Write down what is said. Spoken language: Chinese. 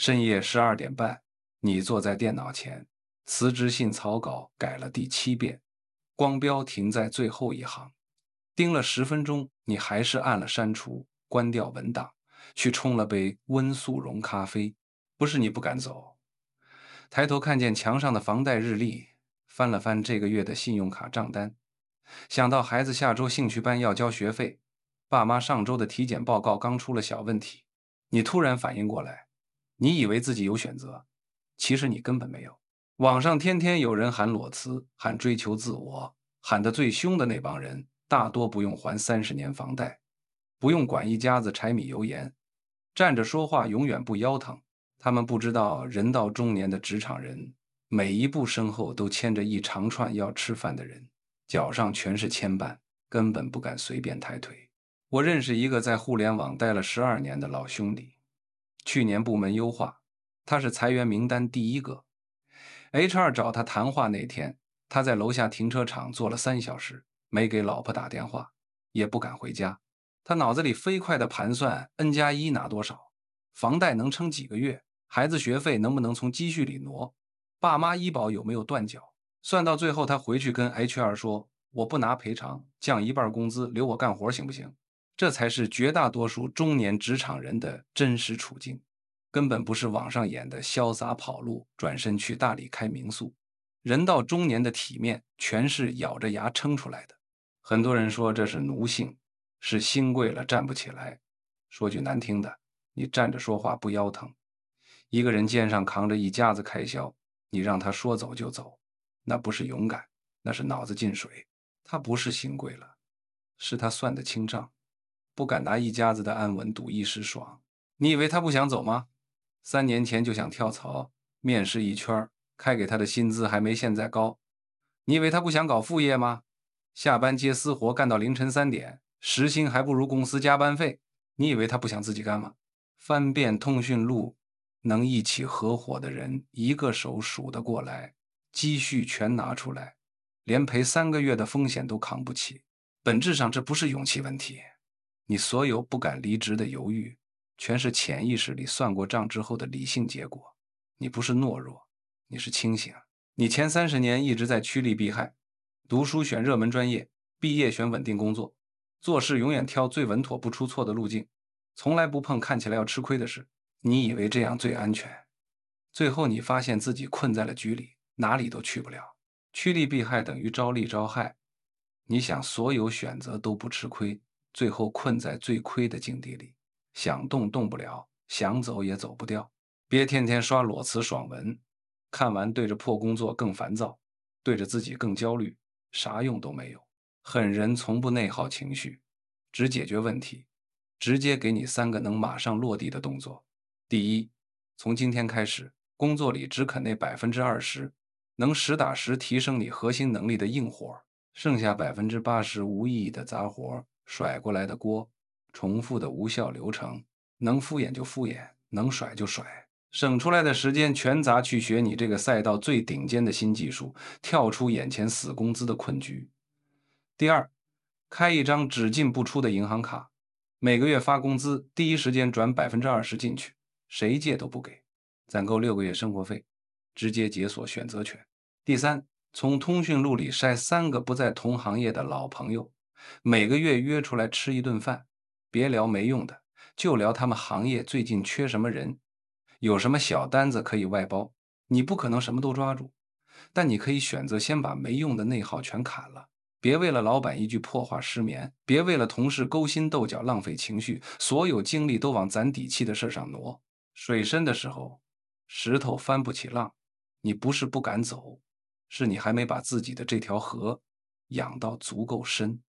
深夜12点半，你坐在电脑前，辞职信草稿改了第7遍，光标停在最后一行，盯了10分钟，你还是按了删除，关掉文档，去冲了杯温速溶咖啡。不是你不敢走，抬头看见墙上的房贷日历，翻了翻这个月的信用卡账单，想到孩子下周兴趣班要交学费，爸妈上周的体检报告刚出了小问题，你突然反应过来，你以为自己有选择，其实你根本没有。网上天天有人喊裸辞，喊追求自我，喊得最凶的那帮人，大多不用还30年房贷，不用管一家子柴米油盐，站着说话永远不腰疼。他们不知道，人到中年的职场人，每一步身后都牵着一长串要吃饭的人，脚上全是牵绊，根本不敢随便抬腿。我认识一个在互联网待了12年的老兄弟，去年部门优化，他是裁员名单第一个。HR 找他谈话那天，他在楼下停车场坐了3小时，没给老婆打电话，也不敢回家。他脑子里飞快地盘算 N+1拿多少，房贷能撑几个月，孩子学费能不能从积蓄里挪，爸妈医保有没有断缴。算到最后，他回去跟 HR 说：我不拿赔偿，降一半工资，留我干活行不行？这才是绝大多数中年职场人的真实处境，根本不是网上演的潇洒跑路，转身去大理开民宿。人到中年的体面，全是咬着牙撑出来的。很多人说这是奴性，是心贵了站不起来。说句难听的，你站着说话不腰疼。一个人肩上扛着一家子开销，你让他说走就走，那不是勇敢，那是脑子进水。他不是心贵了，是他算得清账，不敢拿一家子的安稳赌一时爽。你以为他不想走吗？3年前就想跳槽，面试一圈，开给他的薪资还没现在高。你以为他不想搞副业吗？下班接私活干到凌晨3点，时薪还不如公司加班费。你以为他不想自己干吗？翻遍通讯录，能一起合伙的人一个手数得过来，积蓄全拿出来，连赔3个月的风险都扛不起。本质上这不是勇气问题，你所有不敢离职的犹豫，全是潜意识里算过账之后的理性结果。你不是懦弱，你是清醒。你前30年一直在趋利避害，读书选热门专业，毕业选稳定工作，做事永远挑最稳妥不出错的路径，从来不碰看起来要吃亏的事。你以为这样最安全，最后你发现自己困在了局里，哪里都去不了。趋利避害等于招利招害，你想所有选择都不吃亏，最后困在最亏的境地里，想动动不了，想走也走不掉。别天天刷裸辞爽文，看完对着破工作更烦躁，对着自己更焦虑，啥用都没有。狠人从不内耗情绪，只解决问题，直接给你3个能马上落地的动作。第一，从今天开始，工作里只啃那20%，能实打实提升你核心能力的硬活，剩下80%无意义的杂活，甩过来的锅，重复的无效流程，能敷衍就敷衍，能甩就甩。省出来的时间全砸去学你这个赛道最顶尖的新技术，跳出眼前死工资的困局。第二，开一张只进不出的银行卡，每个月发工资，第一时间转20%进去，谁借都不给，攒够6个月生活费，直接解锁选择权。第三，从通讯录里筛3个不在同行业的老朋友，每个月约出来吃一顿饭，别聊没用的，就聊他们行业最近缺什么人，有什么小单子可以外包。你不可能什么都抓住，但你可以选择先把没用的内耗全砍了。别为了老板一句破话失眠，别为了同事勾心斗角浪费情绪，所有精力都往攒底气的事上挪。水深的时候，石头翻不起浪，你不是不敢走，是你还没把自己的这条河养到足够深。